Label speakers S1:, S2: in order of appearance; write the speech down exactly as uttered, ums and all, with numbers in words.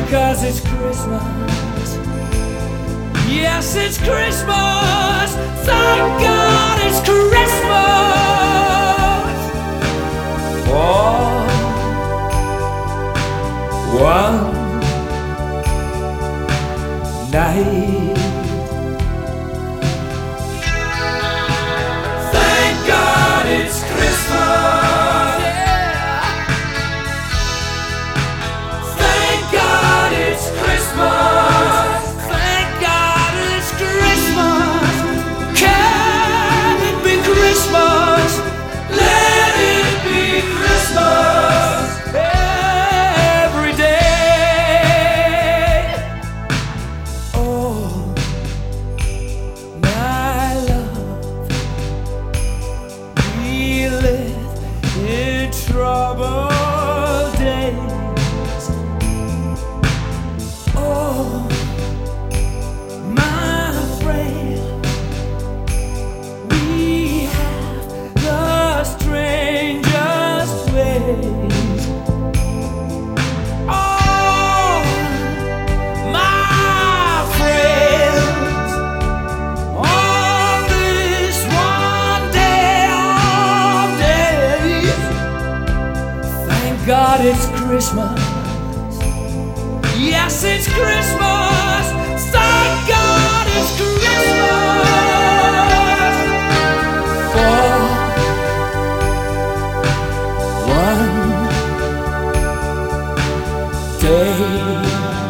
S1: 'cause it's Christmas. Yes, it's Christmas. Thank God it's Christmas. For one night. Thank God it's Christmas. Yeah. Thank God it's Christmas. Thank God it's Christmas. Can it be Christmas? Let it be Christmas every day. Oh, my love, we live in troubled days. Oh, my friend, we have the strangest ways. Oh, my friends, on this one day of days, thank God it's Christmas. Yes, it's Christmas. Thank God it's Christmas. For one day.